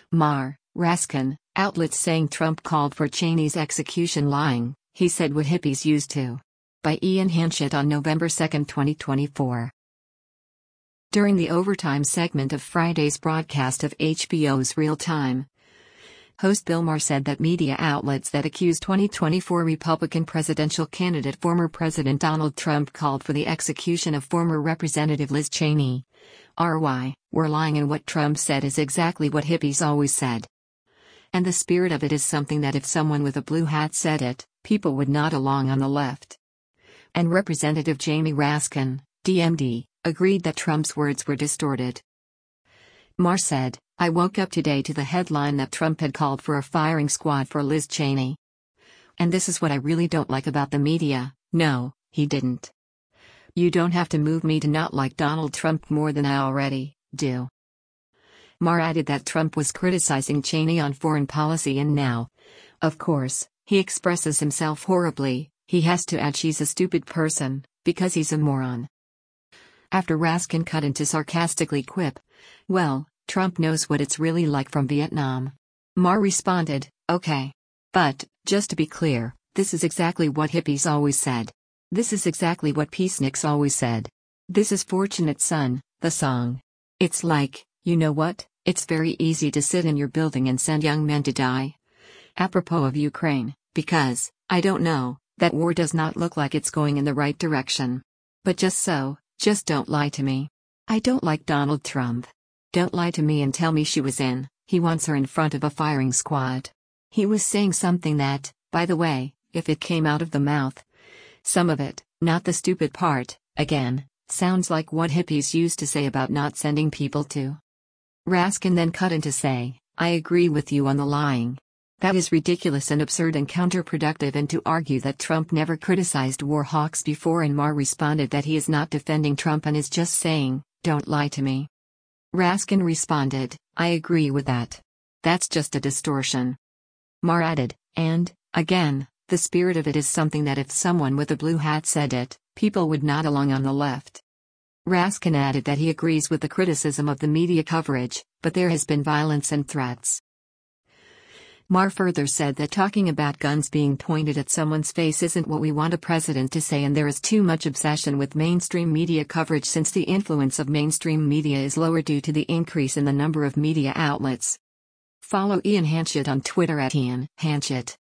Mar, Raskin, outlets saying Trump called for Cheney's execution lying, he said what hippies used to. By Ian Hanchett on November 2, 2024. During the overtime segment of Friday's broadcast of HBO's Real Time, host Bill Maher said that media outlets that accuse 2024 Republican presidential candidate former President Donald Trump called for the execution of former Representative Liz Cheney, were lying, and what Trump said is exactly what hippies always said. And the spirit of it is something that if someone with a blue hat said it, people would nod along on the left. And Representative Jamie Raskin, DMD, agreed that Trump's words were distorted. Maher said, "I woke up today to the headline that Trump had called for a firing squad for Liz Cheney. And this is what I really don't like about the media. No, he didn't. You don't have to move me to not like Donald Trump more than I already do." Maher added that Trump was criticizing Cheney on foreign policy, and now, of course, he expresses himself horribly. He has to add she's a stupid person, because he's a moron. After Raskin cut into sarcastically quip, "Well, Trump knows what it's really like from Vietnam." Maher responded, "Okay. But, just to be clear, this is exactly what hippies always said. This is exactly what peaceniks always said. This is Fortunate Son, the song. It's like, you know what, it's very easy to sit in your building and send young men to die. Apropos of Ukraine, because, I don't know, that war does not look like it's going in the right direction. But just don't lie to me. I don't like Donald Trump. Don't lie to me and tell me she was in, he wants her in front of a firing squad." He was saying something that, by the way, if it came out of the mouth, some of it, not the stupid part, again, sounds like what hippies used to say about not sending people to. Raskin then cut in to say, "I agree with you on the lying. That is ridiculous and absurd and counterproductive, and to argue that Trump never criticized war hawks before." And Maher responded that he is not defending Trump and is just saying, "Don't lie to me." Raskin responded, "I agree with that. That's just a distortion." Maher added, and, again, the spirit of it is something that if someone with a blue hat said it, people would nod along on the left. Raskin added that he agrees with the criticism of the media coverage, but there has been violence and threats. Maher further said that talking about guns being pointed at someone's face isn't what we want a president to say, and there is too much obsession with mainstream media coverage since the influence of mainstream media is lower due to the increase in the number of media outlets. Follow Ian Hanchett on Twitter at Ian Hanchett.